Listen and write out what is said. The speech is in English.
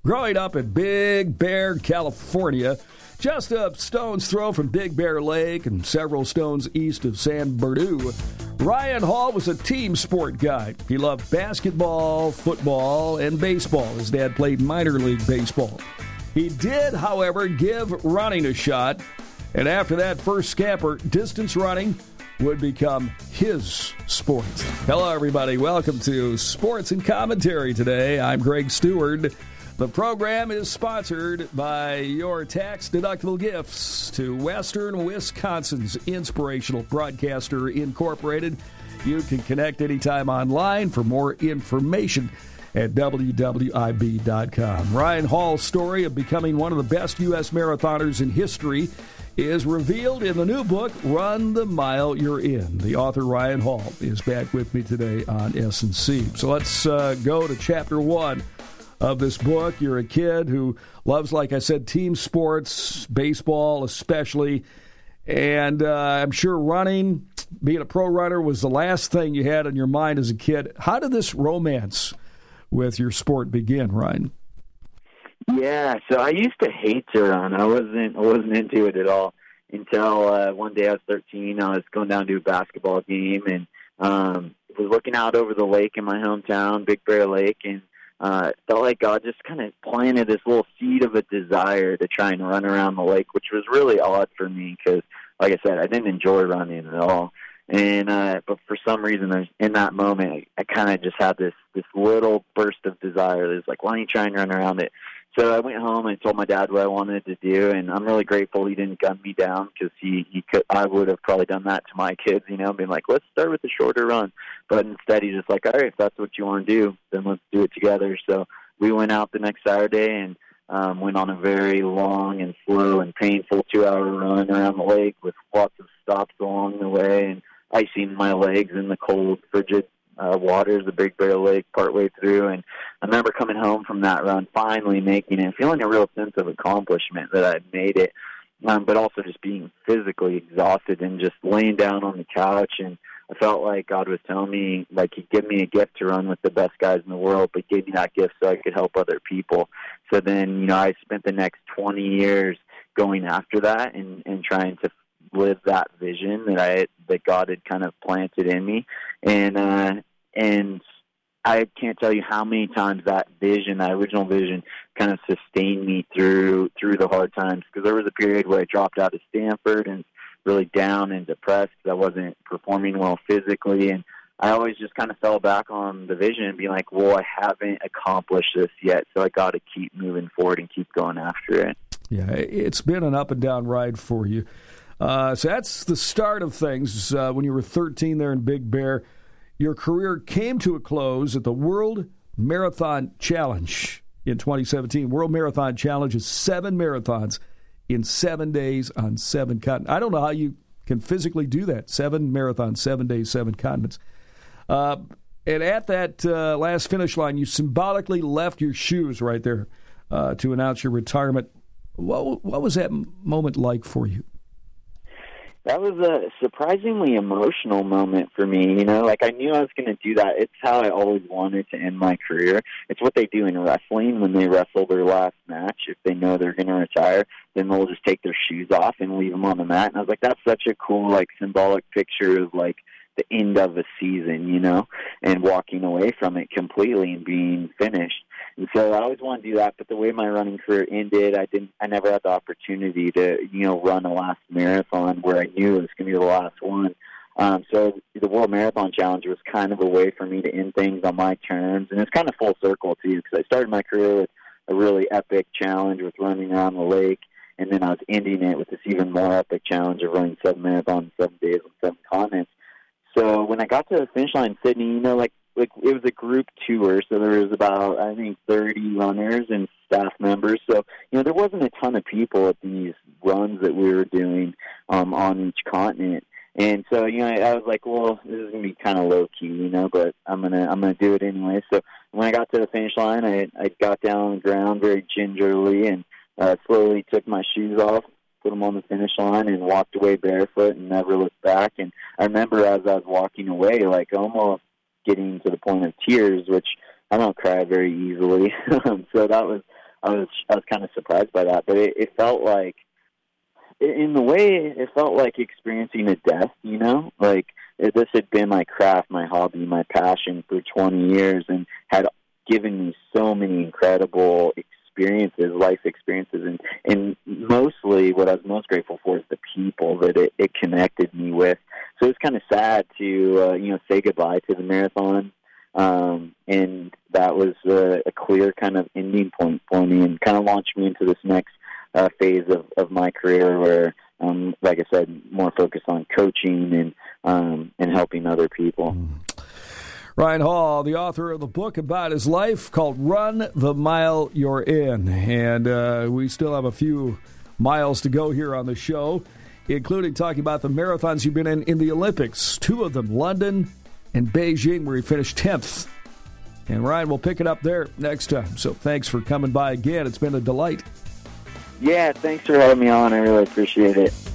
Growing up in Big Bear, California, just a stone's throw from Big Bear Lake and several stones east of San Bernardino, Ryan Hall was a team sport guy. He loved basketball, football, and baseball. His dad played minor league baseball. He did, however, give running a shot, and after that first scamper, distance running would become his sport. Hello, everybody. Welcome to Sports and Commentary today. I'm Greg Stewart. The program is sponsored by your tax-deductible gifts to Western Wisconsin's Inspirational Broadcaster Incorporated. You can connect anytime online for more information at wwib.com. Ryan Hall's story of becoming one of the best U.S. marathoners in history is revealed in the new book, Run the Mile You're In. The author, Ryan Hall, is back with me today on S&C. So let's go to Chapter 1 of this book. You're a kid who loves, like I said, team sports, baseball especially, and I'm sure running, being a pro runner, was the last thing you had on your mind as a kid. How did this romance with your sport begin, Ryan? Yeah, so I used to hate to run. I wasn't into it at all until one day I was 13. I was going down to a basketball game and was looking out over the lake in my hometown, Big Bear Lake, and felt like God just kind of planted this little seed of a desire to try and run around the lake, which was really odd for me because, like I said, I didn't enjoy running at all. And but for some reason, in that moment, I kind of just had this little burst of desire. It was like, why don't you try and run around it? So I went home and told my dad what I wanted to do, and I'm really grateful he didn't gun me down because he could. I would have probably done that to my kids, being like, let's start with the shorter run. But instead, he's just like, all right, if that's what you want to do, then let's do it together. So we went out the next Saturday and went on a very long and slow and painful 2-hour run around the lake with lots of stops along the way and icing my legs in the cold, frigid waters of Big Bear Lake partway through. And I remember coming home from that run, finally making it, feeling a real sense of accomplishment that I'd made it, but also just being physically exhausted and just laying down on the couch. And I felt like God was telling me, like, He'd give me a gift to run with the best guys in the world, but gave me that gift so I could help other people. So then, I spent the next 20 years going after that and trying to live that vision that God had kind of planted in me. And I can't tell you how many times that original vision, kind of sustained me through the hard times. Because there was a period where I dropped out of Stanford and really down and depressed because I wasn't performing well physically. And I always just kind of fell back on the vision and being like, well, I haven't accomplished this yet, so I got to keep moving forward and keep going after it. Yeah, it's been an up and down ride for you. So that's the start of things. When you were 13 there in Big Bear, your career came to a close at the World Marathon Challenge in 2017. World Marathon Challenge is 7 marathons in 7 days on 7 continents. I don't know how you can physically do that. 7 marathons, 7 days, 7 continents. And at that last finish line, you symbolically left your shoes right there to announce your retirement. What was that moment like for you? That was a surprisingly emotional moment for me. Like I knew I was going to do that. It's how I always wanted to end my career. It's what they do in wrestling when they wrestle their last match. If they know they're going to retire, then they'll just take their shoes off and leave them on the mat. And I was like, that's such a cool, symbolic picture of, the end of a season, and walking away from it completely and being finished. And so I always wanted to do that, but the way my running career ended, I never had the opportunity to, run a last marathon where I knew it was going to be the last one. So the World Marathon Challenge was kind of a way for me to end things on my terms, and it's kind of full circle, too, because I started my career with a really epic challenge with running around the lake, and then I was ending it with this even more epic challenge of running 7 marathons in 7 days on 7 continents. So when I got to the finish line in Sydney, it was a group tour, so there was about, 30 runners and staff members. So, there wasn't a ton of people at these runs that we were doing on each continent. And so, I was like, well, this is going to be kind of low-key, but I'm gonna do it anyway. So when I got to the finish line, I got down on the ground very gingerly and slowly took my shoes off, put them on the finish line, and walked away barefoot and never looked back. And I remember as I was walking away, almost getting to the point of tears, which I don't cry very easily. So that was was kind of surprised by that. But it felt like, in the way, it felt like experiencing a death, you know? Like, this had been my craft, my hobby, my passion for 20 years, and had given me so many incredible experiences, life experiences, and mostly what I was most grateful for is the people that it connected me with. So it was kind of sad to, say goodbye to the marathon. And that was a clear kind of ending point for me, and kind of launched me into this next phase of my career where, like I said, more focused on coaching and helping other people. Ryan Hall, the author of the book about his life called Run the Mile You're In. And we still have a few miles to go here on the show, including talking about the marathons you've been in the Olympics. 2 of them, London and Beijing, where he finished 10th. And Ryan, we'll pick it up there next time. So thanks for coming by again. It's been a delight. Yeah, thanks for having me on. I really appreciate it.